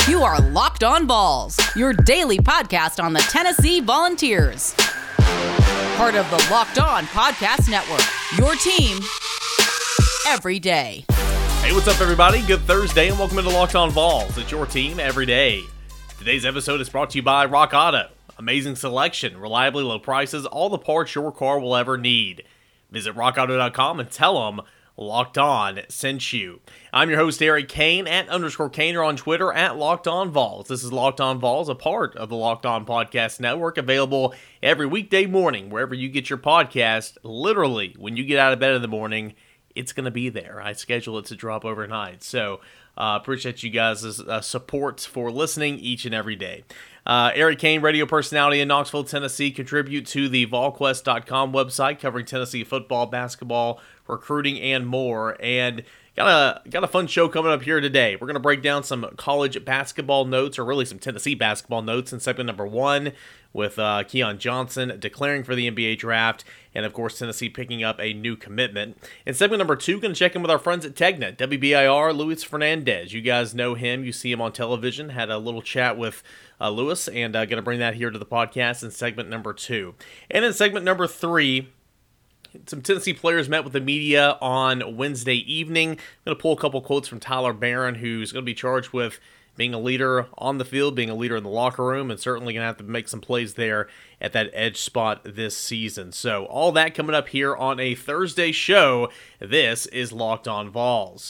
You are Locked On Vols, your daily podcast on the Tennessee Volunteers. Part of the Locked On Podcast Network, your team every day. Hey, what's up, everybody? Good Thursday, and welcome into Locked On Vols. It's your team every day. Today's episode is brought to you by Rock Auto. Amazing selection, reliably low prices, all the parts your car will ever need. Visit rockauto.com and tell them Locked On sent you. I'm your host, Eric Kane, @_Kaner on Twitter, @Locked On Vols. This is Locked On Vols, a part of the Locked On Podcast Network, available every weekday morning, wherever you get your podcast. Literally, when you get out of bed in the morning, it's going to be there. I schedule it to drop overnight. So, appreciate you guys' support for listening each and every day. Eric Kane, radio personality in Knoxville, Tennessee, contribute to the volquest.com website covering Tennessee football, basketball, recruiting, and more. And got a fun show coming up here today. We're going to break down some college basketball notes, or really some Tennessee basketball notes, in segment number 1 with Keon Johnson declaring for the NBA draft, and of course Tennessee picking up a new commitment. In segment number 2, going to check in with our friends at Tegna, WBIR, Luis Fernandez. You guys know him, you see him on television. Had a little chat with Luis, and going to bring that here to the podcast in segment number 2. And in segment number 3, some Tennessee players met with the media on Wednesday evening. I'm going to pull a couple quotes from Tyler Barron, who's going to be charged with being a leader on the field, being a leader in the locker room, and certainly going to have to make some plays there at that edge spot this season. So all that coming up here on a Thursday show. This is Locked On Vols.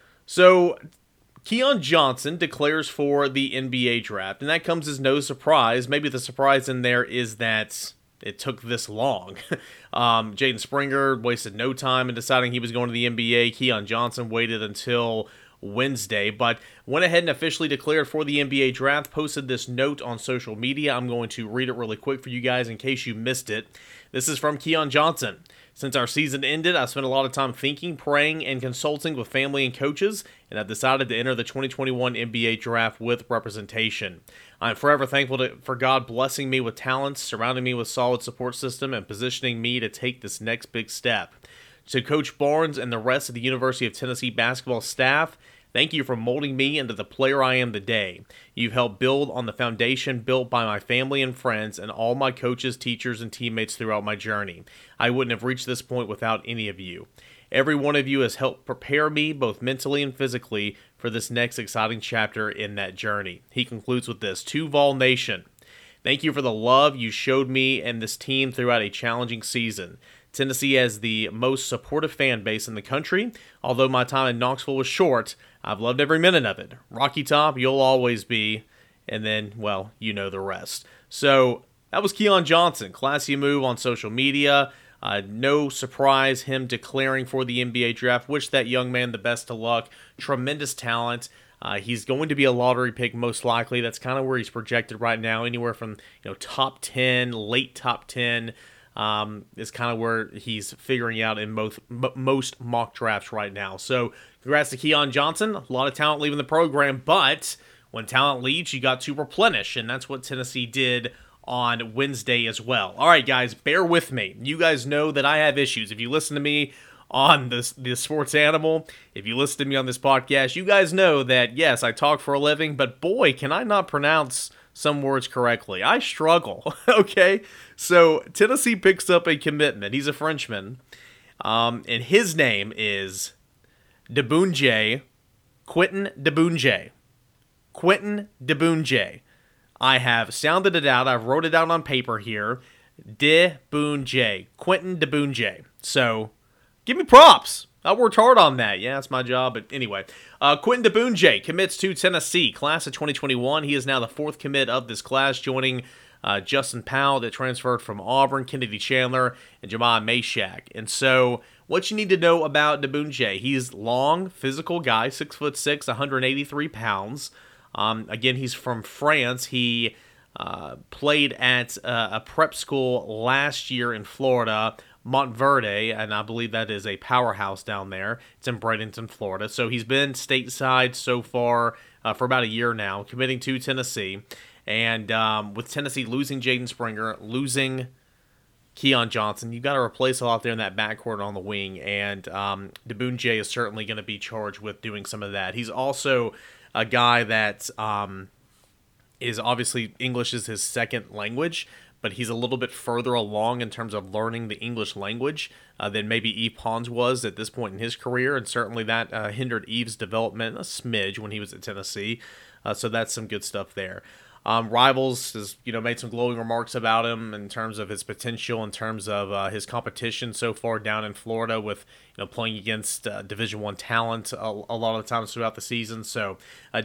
So Keon Johnson declares for the NBA draft, and that comes as no surprise. Maybe the surprise in there is that it took this long. Jaden Springer wasted no time in deciding he was going to the NBA. Keon Johnson waited until Wednesday, but went ahead and officially declared for the NBA draft, posted this note on social media. I'm going to read it really quick for you guys in case you missed it. This is from Keon Johnson. Since our season ended, I've spent a lot of time thinking, praying, and consulting with family and coaches, and I've decided to enter the 2021 NBA draft with representation. I'm forever thankful for God blessing me with talents, surrounding me with solid support system, and positioning me to take this next big step. To Coach Barnes and the rest of the University of Tennessee basketball staff, thank you for molding me into the player I am today. You've helped build on the foundation built by my family and friends and all my coaches, teachers, and teammates throughout my journey. I wouldn't have reached this point without any of you. Every one of you has helped prepare me, both mentally and physically, for this next exciting chapter in that journey. He concludes with this: To Vol Nation, thank you for the love you showed me and this team throughout a challenging season. Tennessee has the most supportive fan base in the country. Although my time in Knoxville was short, I've loved every minute of it. Rocky Top, you'll always be. And then, well, you know the rest. So that was Keon Johnson. Classy move on social media. No surprise, him declaring for the NBA draft. Wish that young man the best of luck. Tremendous talent. He's going to be a lottery pick most likely. That's kind of where he's projected right now. Anywhere from top 10, late top 10. Is kind of where he's figuring out in most mock drafts right now. So congrats to Keon Johnson. A lot of talent leaving the program, but when talent leaves, you got to replenish, and that's what Tennessee did on Wednesday as well. All right, guys, bear with me. You guys know that I have issues. If you listen to me on the Sports Animal, if you listen to me on this podcast, you guys know that, yes, I talk for a living, but boy, can I not pronounce some words correctly. I struggle, okay? So Tennessee picks up a commitment. He's a Frenchman, and his name is Diboundje, Quinton Diboundje. Quinton Diboundje. I have sounded it out. I've wrote it down on paper here. Diboundje. Quinton Diboundje. So give me props. I worked hard on that. Yeah, that's my job. But anyway, Quinton Diboundje commits to Tennessee, class of 2021. He is now the 4th commit of this class, joining Justin Powell that transferred from Auburn, Kennedy Chandler, and Jemiah Mashack. And so what you need to know about Diboundje, he's long, physical guy, 6'6", 183 pounds. Again, he's from France. He played at a prep school last year in Florida, Montverde, and I believe that is a powerhouse down there. It's in Bradenton, Florida. So he's been stateside so far for about a year now, committing to Tennessee. And with Tennessee losing Jaden Springer, losing Keon Johnson, you've got to replace a lot there in that backcourt on the wing. And Diboundje is certainly going to be charged with doing some of that. He's also a guy that is obviously English is his second language, but he's a little bit further along in terms of learning the English language than maybe Yves Pons was at this point in his career, and certainly that hindered Yves' development a smidge when he was at Tennessee. So that's some good stuff there. Rivals has made some glowing remarks about him in terms of his potential, in terms of his competition so far down in Florida with playing against Division I talent a lot of the times throughout the season. So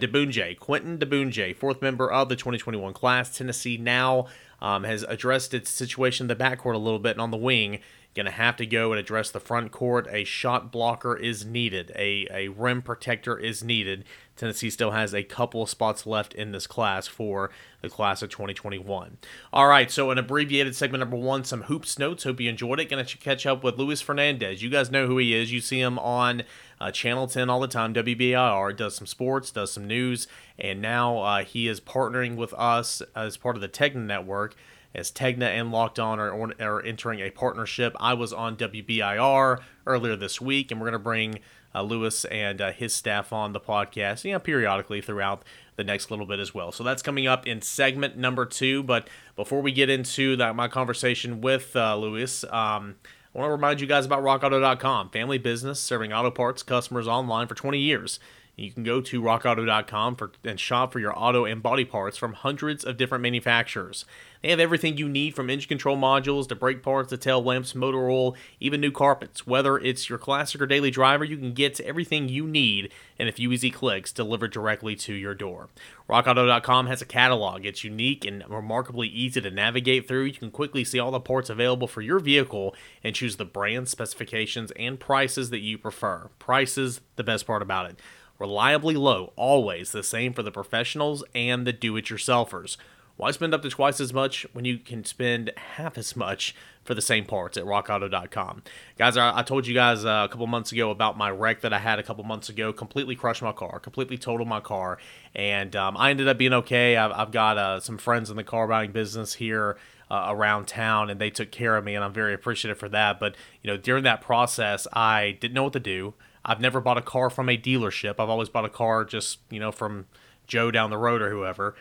Quentin Debunje, fourth member of the 2021 class, Tennessee now has addressed its situation in the backcourt a little bit, and on the wing, going to have to go and address the front court. A shot blocker is needed. A rim protector is needed. Tennessee still has a couple of spots left in this class for the class of 2021. All right, so an abbreviated segment number 1, some hoops notes. Hope you enjoyed it. Going to catch up with Luis Fernandez. You guys know who he is. You see him on Channel 10 all the time, WBIR. Does some sports, does some news, and now he is partnering with us as part of the Tegna Network, as Tegna and Locked On are entering a partnership. I was on WBIR earlier this week, and we're going to bring Luis and his staff on the podcast, periodically throughout the next little bit as well. So that's coming up in segment number 2. But before we get into my conversation with Luis, I want to remind you guys about RockAuto.com, family business serving auto parts customers online for 20 years. You can go to RockAuto.com and shop for your auto and body parts from hundreds of different manufacturers. They have everything you need, from engine control modules to brake parts to tail lamps, motor oil, even new carpets. Whether it's your classic or daily driver, you can get everything you need in a few easy clicks delivered directly to your door. RockAuto.com has a catalog. It's unique and remarkably easy to navigate through. You can quickly see all the parts available for your vehicle and choose the brand, specifications, and prices that you prefer. Prices, the best part about it. Reliably low, always the same for the professionals and the do-it-yourselfers. Why spend up to twice as much when you can spend half as much for the same parts at RockAuto.com? Guys, I told you guys a couple months ago about my wreck that I had a couple months ago. Completely crushed my car, completely totaled my car, and I ended up being okay. I've got some friends in the car buying business here around town, and they took care of me, and I'm very appreciative for that. But during that process, I didn't know what to do. I've never bought a car from a dealership. I've always bought a car just, from Joe down the road or whoever.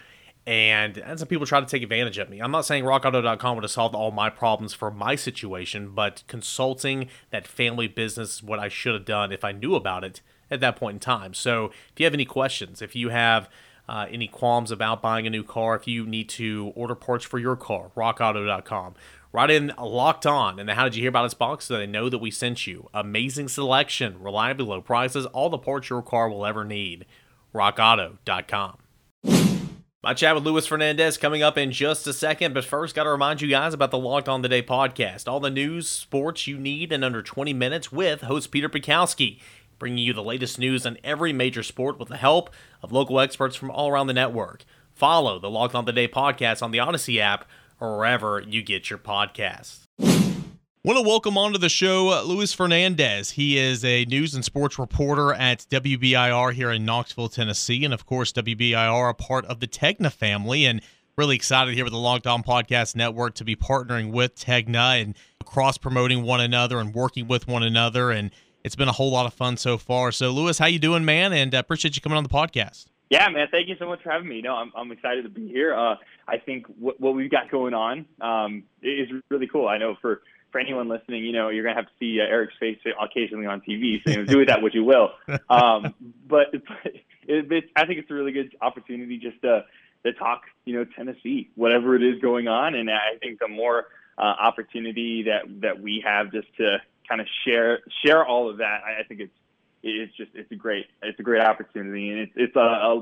And some people try to take advantage of me. I'm not saying RockAuto.com would have solved all my problems for my situation, but consulting that family business is what I should have done if I knew about it at that point in time. So if you have any questions, if you have any qualms about buying a new car, if you need to order parts for your car, RockAuto.com. Write in Locked On in the How Did You Hear About Us box so they know that we sent you. Amazing selection, reliably low prices, all the parts your car will ever need. RockAuto.com. My chat with Luis Fernandez coming up in just a second, but first, got to remind you guys about the Locked On Today podcast. All the news, sports you need in under 20 minutes with host Peter Bukowski, bringing you the latest news on every major sport with the help of local experts from all around the network. Follow the Locked On Today podcast on the Odyssey app or wherever you get your podcasts. Want to welcome onto the show Luis Fernandez. He is a news and sports reporter at WBIR here in Knoxville, Tennessee, and of course WBIR, a part of the Tegna family, and really excited here with the Locked On Podcast Network to be partnering with Tegna and cross-promoting one another and working with one another, and it's been a whole lot of fun so far. So Luis, how you doing, man? And appreciate you coming on the podcast. Yeah, man, thank you so much for having me. I'm excited to be here. I think what we've got going on is really cool. I know for anyone listening, you're going to have to see Eric's face occasionally on TV, so do with that what you will. But I think it's a really good opportunity just to talk, Tennessee, whatever it is going on. And I think the more opportunity that we have just to kind of share all of that, I think it's a great opportunity, and it's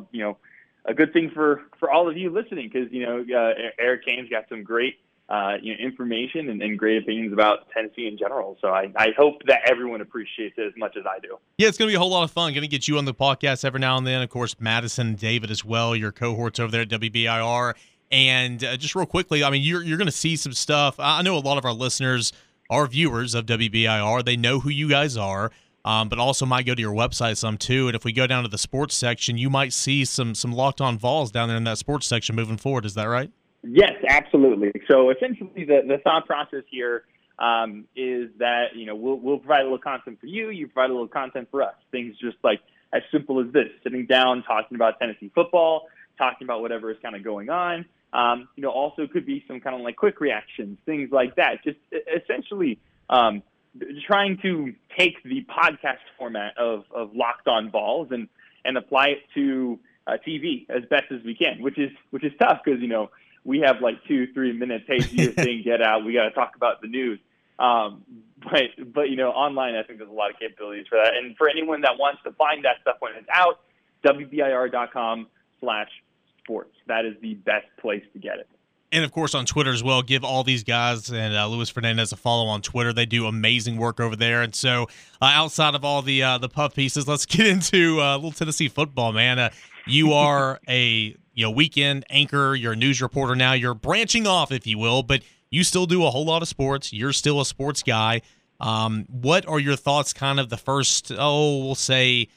a good thing for all of you listening, because Eric Kane's got some great information and great opinions about Tennessee in general. So I hope that everyone appreciates it as much as I do. Yeah, it's going to be a whole lot of fun. Going to get you on the podcast every now and then. Of course, Madison and David as well, your cohorts over there at WBIR. And just real quickly, I mean, you're going to see some stuff. I know a lot of our listeners are viewers of WBIR. They know who you guys are. But also might go to your website some too. And if we go down to the sports section, you might see some Locked On Vols down there in that sports section moving forward. Is that right? Yes, absolutely. So essentially the thought process here is that, we'll provide a little content for you. You provide a little content for us. Things just like as simple as this, sitting down, talking about Tennessee football, talking about whatever is kind of going on. Also could be some kind of like quick reactions, things like that. Just essentially trying to take the podcast format of Locked On Vols and apply it to TV as best as we can, which is tough because, we have like 2-3 minutes. Hey, do your thing, get out. We got to talk about the news. But online, I think there's a lot of capabilities for that. And for anyone that wants to find that stuff when it's out, WBIR.com/sports. That is the best place to get it. And, of course, on Twitter as well. Give all these guys and Luis Fernandez a follow on Twitter. They do amazing work over there. And so outside of all the puff pieces, let's get into a little Tennessee football, man. You are a weekend anchor. You're a news reporter now. You're branching off, if you will, but you still do a whole lot of sports. You're still a sports guy. What are your thoughts kind of the first, we'll say,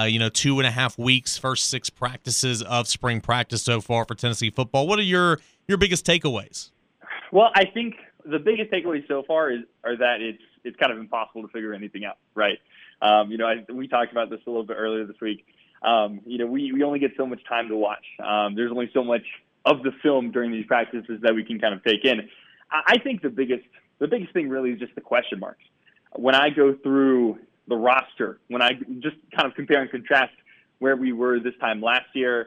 2.5 weeks, first 6 practices of spring practice so far for Tennessee football? What are your biggest takeaways? Well, I think the biggest takeaways so far are that it's kind of impossible to figure anything out, right? We talked about this a little bit earlier this week. We only get so much time to watch. There's only so much of the film during these practices that we can kind of take in. I think the biggest thing really is just the question marks. When I go through the roster, when I just kind of compare and contrast where we were this time last year,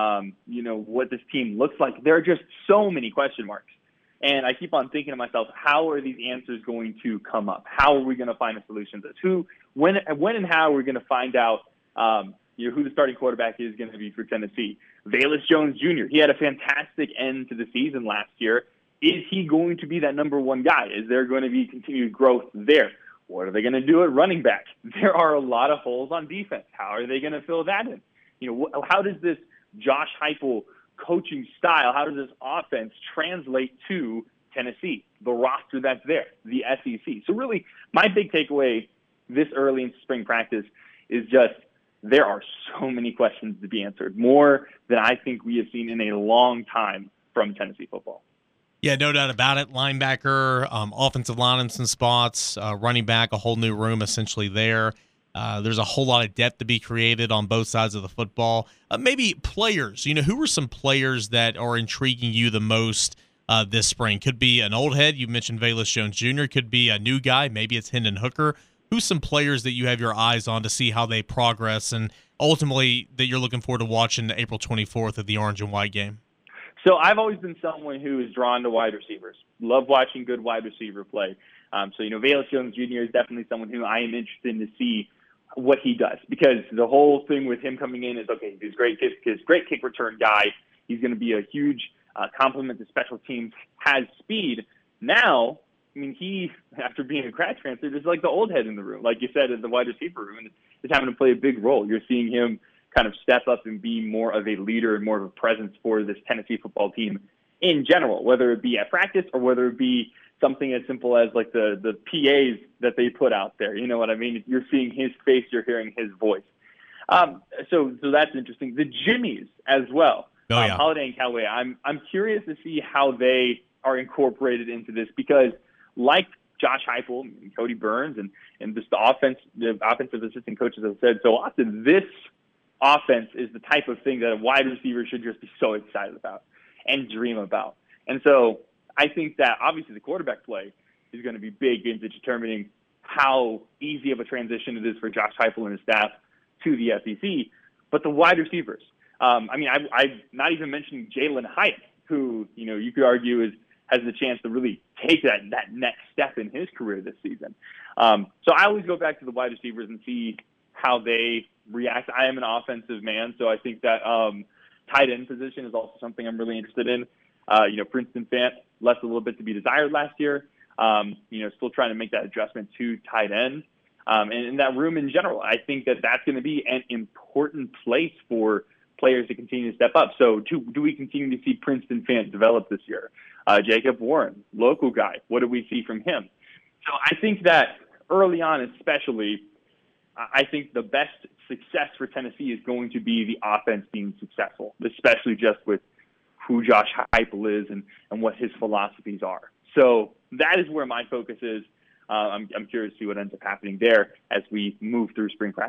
what this team looks like, there are just so many question marks. And I keep on thinking to myself, how are these answers going to come up? How are we going to find a solution to this? When and how are we going to find out, who the starting quarterback is going to be for Tennessee? Velus Jones Jr., he had a fantastic end to the season last year. Is he going to be that number one guy? Is there going to be continued growth there? What are they going to do at running back? There are a lot of holes on defense. How are they going to fill that in? How does this Josh Heupel coaching style, how does this offense translate to Tennessee, the roster that's there, the SEC? So really, my big takeaway this early into spring practice is just there are so many questions to be answered, more than I think we have seen in a long time from Tennessee football. Yeah, no doubt about it. Linebacker, offensive line in some spots, running back, a whole new room essentially there. There's a whole lot of depth to be created on both sides of the football. Maybe players, who are some players that are intriguing you the most this spring? Could be an old head. You mentioned Velus Jones Jr. Could be a new guy. Maybe it's Hendon Hooker. Who's some players that you have your eyes on to see how they progress and ultimately that you're looking forward to watching April 24th at the Orange and White game? So I've always been someone who is drawn to wide receivers. Love watching good wide receiver play. Velus Jones Jr. is definitely someone who I am interested in to see what he does, because the whole thing with him coming in is, okay, he's great kick return guy. He's going to be a huge complement to special teams, has speed. Now, he, after being a grad transfer, is like the old head in the room, like you said, in the wide receiver room, and is having to play a big role. You're seeing him kind of step up and be more of a leader and more of a presence for this Tennessee football team in general, whether it be at practice or whether it be something as simple as like the PAs that they put out there. You know what I mean? You're seeing his face, you're hearing his voice. So that's interesting. The Jimmies as well. Oh, yeah. Holiday and Callaway. I'm curious to see how they are incorporated into this, because like Josh Heupel and Cody Burns and just the offensive assistant coaches have said so often, this offense is the type of thing that a wide receiver should just be so excited about and dream about. And so I think that obviously the quarterback play is going to be big into determining how easy of a transition it is for Josh Heupel and his staff to the SEC. But the wide receivers, I'm not even mentioning Jalen Hyatt, who you could argue has the chance to really take that next step in his career this season. So I always go back to the wide receivers and see how they react. I am an offensive man, so I think that tight end position is also something I'm really interested in. Princeton Fant left a little bit to be desired last year. Still trying to make that adjustment to tight end. And in that room in general, I think that that's going to be an important place for players to continue to step up. So do we continue to see Princeton Fant develop this year? Jacob Warren, local guy, what do we see from him? So I think that early on especially, I think the best success for Tennessee is going to be the offense being successful, especially just with who Josh Heupel is and what his philosophies are. So that is where my focus is. I'm curious to see what ends up happening there as we move through spring practice.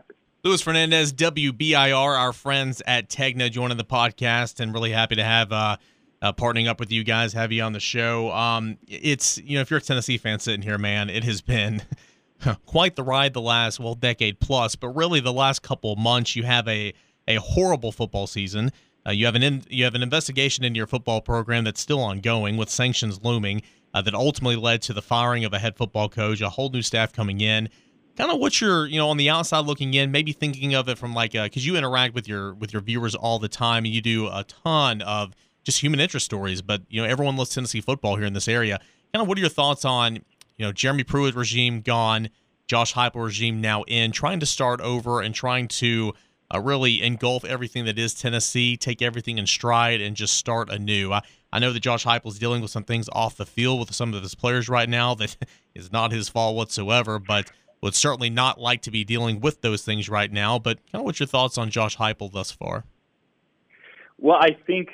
Luis Fernandez, WBIR, our friends at Tegna joining the podcast, and really happy to have partnering up with you guys, have you on the show. It's, if you're a Tennessee fan sitting here, man, it has been quite the ride the last, decade plus, but really the last couple of months. You have a horrible football season. You have an investigation into your football program that's still ongoing with sanctions looming that ultimately led to the firing of a head football coach, a whole new staff coming in. Kind of what you're, on the outside looking in, maybe thinking of it from because you interact with your viewers all the time, and you do a ton of just human interest stories. But everyone loves Tennessee football here in this area. Kind of what are your thoughts on Jeremy Pruitt regime gone, Josh Heupel regime now in, trying to start over and trying to really engulf everything that is Tennessee, take everything in stride, and just start anew. I know that Josh Heupel is dealing with some things off the field with some of his players right now that is not his fault whatsoever, but would certainly not like to be dealing with those things right now. But kind of what's your thoughts on Josh Heupel thus far? Well, I think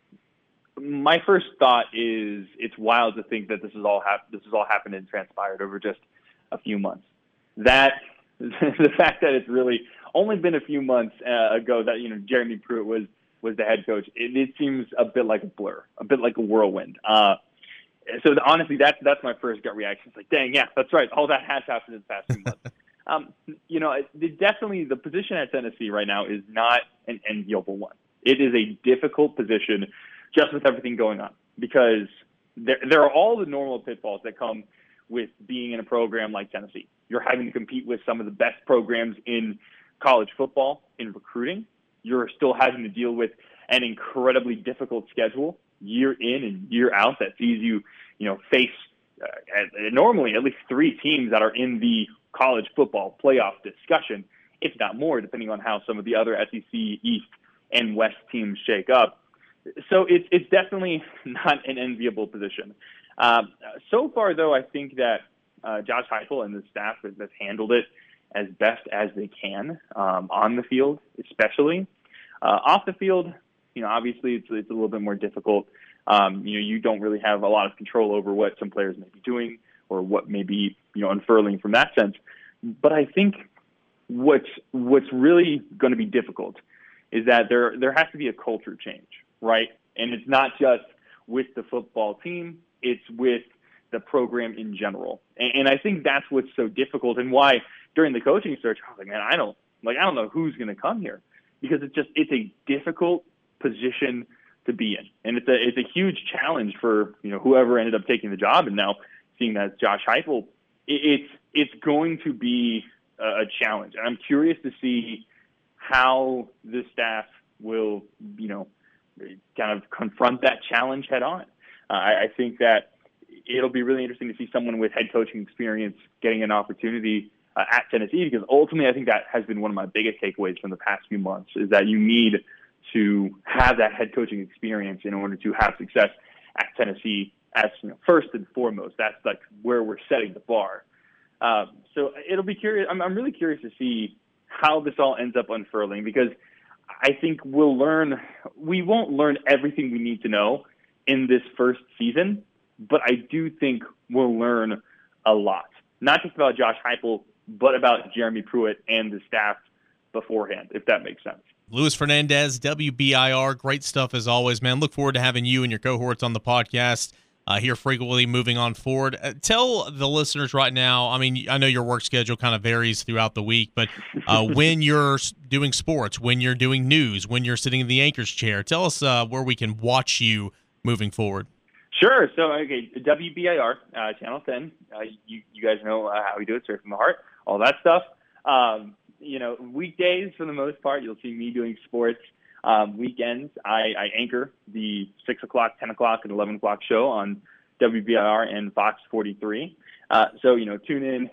my first thought is it's wild to think that this has all happened and transpired over just a few months. That the fact that it's really only been a few months ago that Jeremy Pruitt was the head coach, it seems a bit like a blur, a bit like a whirlwind. So honestly, that's my first gut reaction. It's like, dang, yeah, that's right. All that has happened in the past few months. Definitely the position at Tennessee right now is not an enviable one. It is a difficult position just with everything going on, because there are all the normal pitfalls that come with being in a program like Tennessee. You're having to compete with some of the best programs in college football, in recruiting. You're still having to deal with an incredibly difficult schedule year in and year out that sees you, face normally at least three teams that are in the college football playoff discussion, if not more, depending on how some of the other SEC East and West teams shake up. So it's definitely not an enviable position. So far, though, I think that Josh Heupel and the staff has handled it as best as they can on the field, especially. Off the field, obviously it's a little bit more difficult. You don't really have a lot of control over what some players may be doing or what may be, unfurling from that sense. But I think what's really going to be difficult is that there has to be a culture change, right? And it's not just with the football team, it's with the program in general. And I think that's what's so difficult, and why during the coaching search, I was like, man, I don't know who's going to come here, because it's a difficult position to be in, and it's a huge challenge for whoever ended up taking the job. And now seeing that Josh Heupel, it's going to be a challenge, and I'm curious to see how the staff will kind of confront that challenge head on. I think that it'll be really interesting to see someone with head coaching experience getting an opportunity at Tennessee, because ultimately I think that has been one of my biggest takeaways from the past few months, is that you need to have that head coaching experience in order to have success at Tennessee as first and foremost. That's like where we're setting the bar. So it'll be curious. I'm really curious to see how this all ends up unfurling, because I think we won't learn everything we need to know in this first season, but I do think we'll learn a lot, not just about Josh Heupel, but about Jeremy Pruitt and the staff beforehand, if that makes sense. Luis Fernandez, WBIR, great stuff as always, man. Look forward to having you and your cohorts on the podcast here frequently moving on forward. Tell the listeners right now, I mean, I know your work schedule kind of varies throughout the week, but when you're doing sports, when you're doing news, when you're sitting in the anchor's chair, tell us where we can watch you moving forward. Sure. So, okay, WBIR, Channel 10, you guys know how we do it, Surf from the Heart, all that stuff. Weekdays, for the most part, you'll see me doing sports. Weekends, I anchor the 6 o'clock, 10 o'clock, and 11 o'clock show on WBIR and Fox 43. So, tune in,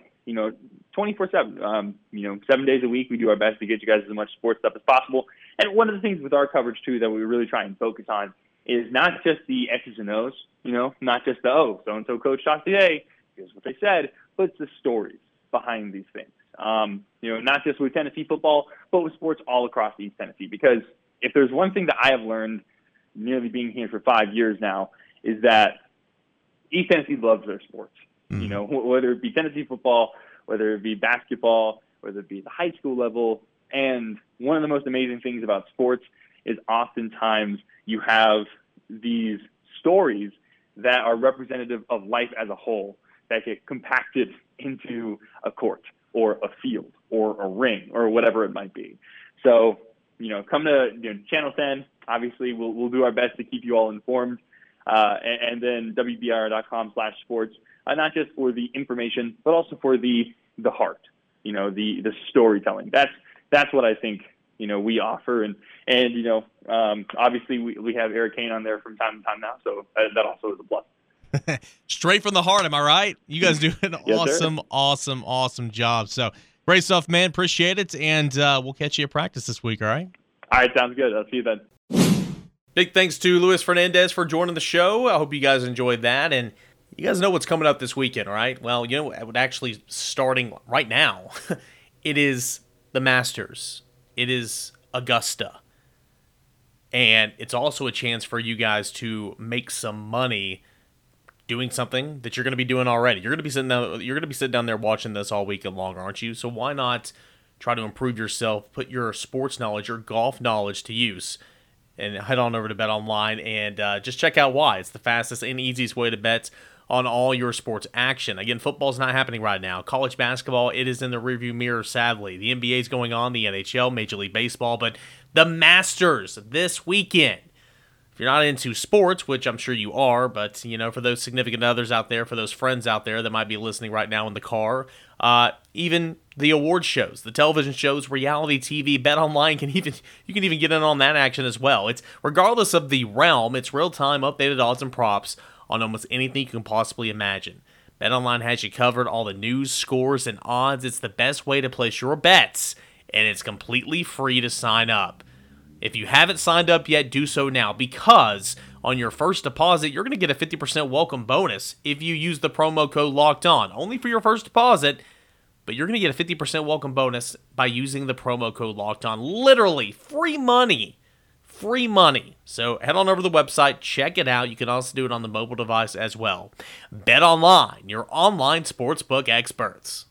24/7. 7 days a week, we do our best to get you guys as much sports stuff as possible. And one of the things with our coverage, too, that we really try and focus on is not just the X's and O's, not just the, so-and-so coach talked today, here's what they said, but it's the stories behind these things. Not just with Tennessee football, but with sports all across East Tennessee. Because if there's one thing that I have learned, nearly being here for 5 years now, is that East Tennessee loves their sports. Whether it be Tennessee football, whether it be basketball, whether it be the high school level, And one of the most amazing things about sports is oftentimes you have these stories that are representative of life as a whole that get compacted into a court or a field or a ring or whatever it might be. So, come to Channel 10. Obviously, we'll do our best to keep you all informed. And then WBIR.com/sports, not just for the information, but also for the heart, the storytelling. That's what I think, we offer. And obviously we have Eric Kane on there from time to time now. So that also is a plus. Straight from the heart, am I right? You guys do an Yes, awesome job. So great stuff, man. Appreciate it. And we'll catch you at practice this week, all right? All right, sounds good. I'll see you then. Big thanks to Luis Fernandez for joining the show. I hope you guys enjoyed that. And you guys know what's coming up this weekend, right? Well, actually starting right now, it is the Masters. It is Augusta. And it's also a chance for you guys to make some money doing something that you're going to be doing already. You're going to be sitting down there watching this all weekend long, aren't you? So why not try to improve yourself, put your sports knowledge, your golf knowledge to use, and head on over to BetOnline and just check out why. It's the fastest and easiest way to bet on all your sports action. Again, football's not happening right now. College basketball, it is in the rearview mirror, sadly. The NBA's going on, the NHL, Major League Baseball, but the Masters this weekend. If you're not into sports, which I'm sure you are, but, for those significant others out there, for those friends out there that might be listening right now in the car, even the award shows, the television shows, reality TV, BetOnline you can even get in on that action as well. It's regardless of the realm, it's real-time updated odds and props on almost anything you can possibly imagine. BetOnline has you covered, all the news, scores, and odds. It's the best way to place your bets, and it's completely free to sign up. If you haven't signed up yet, do so now, because on your first deposit, you're going to get a 50% welcome bonus if you use the promo code LOCKEDON. Only for your first deposit, but you're going to get a 50% welcome bonus by using the promo code LOCKEDON. Literally, free money. Free money. So head on over to the website, check it out. You can also do it on the mobile device as well. BetOnline, your online sportsbook experts.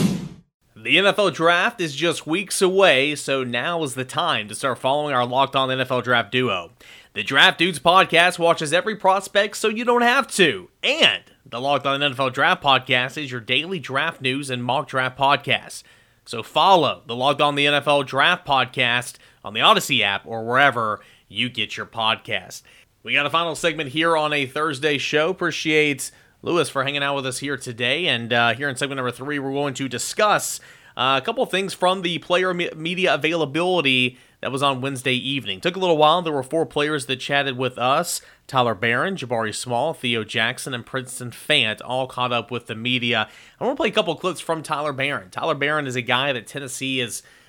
The NFL Draft is just weeks away, so now is the time to start following our Locked On NFL Draft duo. The Draft Dudes podcast watches every prospect so you don't have to. And the Locked On NFL Draft podcast is your daily draft news and mock draft podcast. So follow the Locked On the NFL Draft podcast on the Odyssey app or wherever you get your podcast. We got a final segment here on a Thursday show. Appreciate Luis for hanging out with us here today. And here in segment number 3, we're going to discuss a couple of things from the player media availability that was on Wednesday evening. Took a little while. There were 4 players that chatted with us. Tyler Barron, Jabari Small, Theo Jackson, and Princeton Fant all caught up with the media. I want to play a couple clips from Tyler Barron. Tyler Barron is a guy that Tennessee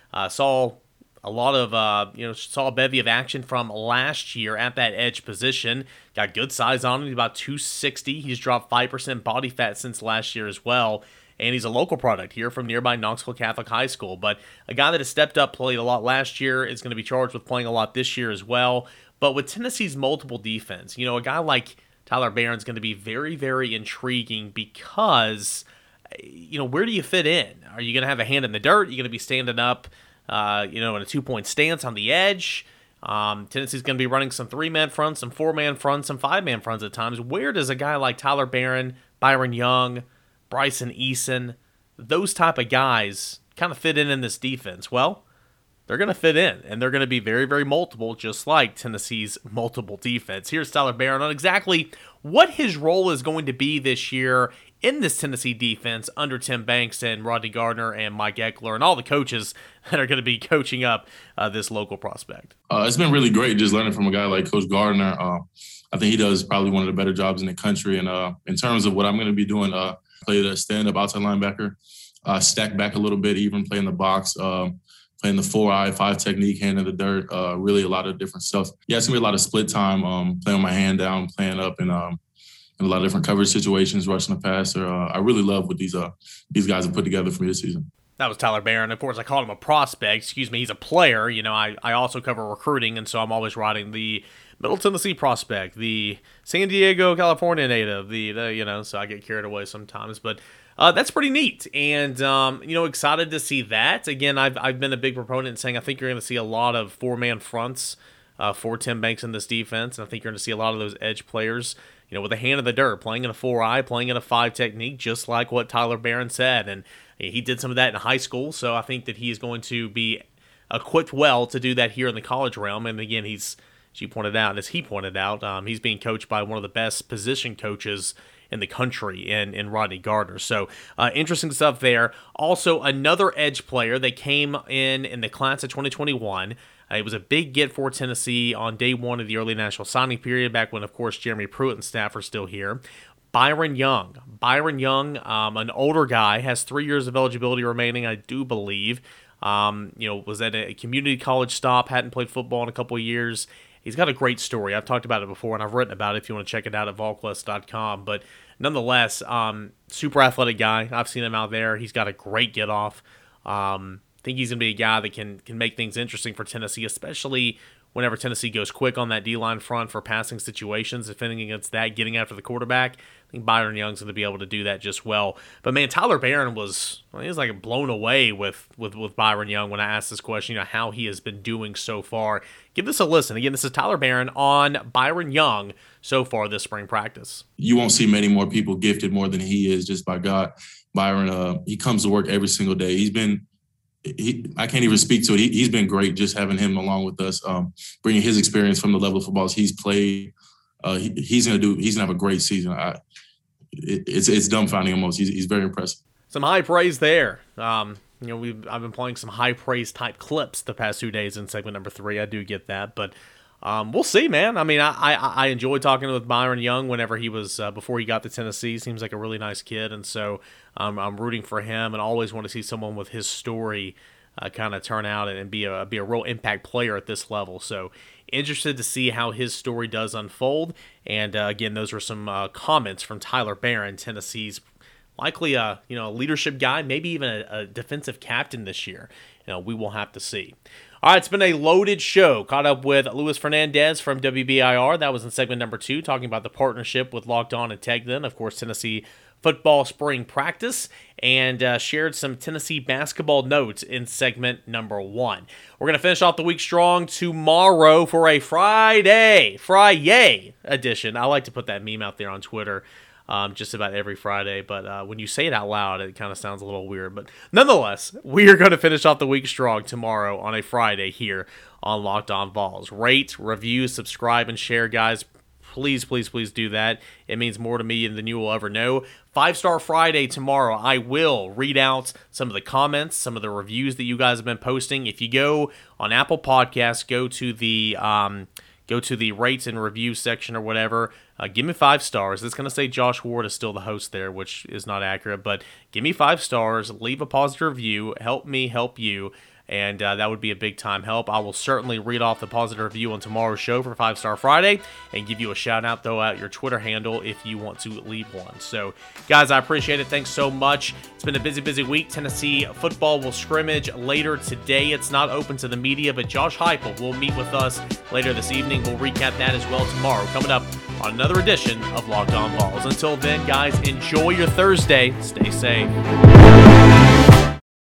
saw a lot of, saw a bevy of action from last year at that edge position. Got good size on him. He's about 260. He's dropped 5% body fat since last year as well. And he's a local product here from nearby Knoxville Catholic High School. But a guy that has stepped up, played a lot last year, is going to be charged with playing a lot this year as well. But with Tennessee's multiple defense, a guy like Tyler Barron's going to be very, very intriguing because, where do you fit in? Are you going to have a hand in the dirt? Are you going to be standing up, in a 2-point stance on the edge? Tennessee's going to be running some 3-man fronts, some 4-man fronts, some 5-man fronts at times. Where does a guy like Tyler Barron, Byron Young, Bryson Eason, those type of guys kind of fit in this defense? Well, they're going to fit in, and they're going to be very, very multiple, just like Tennessee's multiple defense. Here's Tyler Barron on exactly what his role is going to be this year in this Tennessee defense under Tim Banks and Rodney Gardner and Mike Eckler and all the coaches that are going to be coaching up this local prospect. It's been really great just learning from a guy like Coach Gardner. I think he does probably one of the better jobs in the country. And in terms of what I'm going to be doing, play the stand-up outside linebacker, stack back a little bit, even play in the box, playing the 4-eye, 5 technique, hand in the dirt, really a lot of different stuff. Yeah, it's going to be a lot of split time, playing my hand down, playing up, and in a lot of different coverage situations, rushing the passer. I really love what these guys have put together for me this season. That was Tyler Barron. Of course, I called him a prospect. He's a player. I also cover recruiting, and so I'm always writing the Middle Tennessee prospect, the San Diego, California native, so I get carried away sometimes. But That's pretty neat, and excited to see that. Again, I've been a big proponent in saying I think you're going to see a lot of 4-man fronts for Tim Banks in this defense, and I think you're going to see a lot of those edge players, with a hand in the dirt, playing in a 4-eye, playing in a 5 technique, just like what Tyler Barron said, and he did some of that in high school, so I think that he is going to be equipped well to do that here in the college realm. And again, as he pointed out, he's being coached by one of the best position coaches in the country in Rodney Gardner. So interesting stuff there. Also, another edge player that came in the class of 2021. It was a big get for Tennessee on day one of the early national signing period, back when, of course, Jeremy Pruitt and staff are still here. Byron Young. An older guy, has 3 years of eligibility remaining, I do believe. Was at a community college stop, hadn't played football in a couple of years. He's got a great story. I've talked about it before, and I've written about it if you want to check it out at volquest.com. But nonetheless, super athletic guy. I've seen him out there. He's got a great get-off. I think he's going to be a guy that can make things interesting for Tennessee, especially whenever Tennessee goes quick on that D-line front for passing situations, defending against that, getting after the quarterback. I think Byron Young's going to be able to do that just well. But, man, Tyler Barron he was like blown away with Byron Young when I asked this question, how he has been doing so far. Give this a listen. Again, this is Tyler Barron on Byron Young so far this spring practice. You won't see many more people gifted more than he is, just by God. Byron, he comes to work every single day. I can't even speak to it. He's been great just having him along with us, bringing his experience from the level of footballs he's played. He's gonna have a great season. It's dumbfounding almost. He's very impressive. Some high praise there. I've been playing some high praise type clips the past 2 days in segment number 3. I do get that, but we'll see, man. I mean, I enjoyed talking with Byron Young whenever he was before he got to Tennessee. Seems like a really nice kid, and so I'm rooting for him, and always want to see someone with his story kind of turn out and be a real impact player at this level. So interested to see how his story does unfold. And again, those were some comments from Tyler Barron, Tennessee's likely a leadership guy, maybe even a defensive captain this year. We will have to see. All right, it's been a loaded show. Caught up with Luis Fernandez from WBIR. That was in segment number 2, talking about the partnership with Locked On and Tagged In, of course, Tennessee football spring practice, and shared some Tennessee basketball notes in segment number 1. We're going to finish off the week strong tomorrow for a Friday edition. I like to put that meme out there on Twitter just about every Friday, but when you say it out loud, it kind of sounds a little weird. But nonetheless, we are going to finish off the week strong tomorrow on a Friday here on Locked On Vols. Rate, review, subscribe, and share, guys. Please, please, please do that. It means more to me than you will ever know. 5-Star Friday tomorrow. I will read out some of the comments, some of the reviews that you guys have been posting. If you go on Apple Podcasts, go to the rates and review section or whatever. Give me 5 stars. It's going to say Josh Ward is still the host there, which is not accurate, but give me 5 stars. Leave a positive review. Help me help you. And that would be a big-time help. I will certainly read off the positive review on tomorrow's show for 5-Star Friday and give you a shout-out, throw out your Twitter handle if you want to leave one. So, guys, I appreciate it. Thanks so much. It's been a busy, busy week. Tennessee football will scrimmage later today. It's not open to the media, but Josh Heupel will meet with us later this evening. We'll recap that as well tomorrow, coming up on another edition of Locked On Vols. Until then, guys, enjoy your Thursday. Stay safe.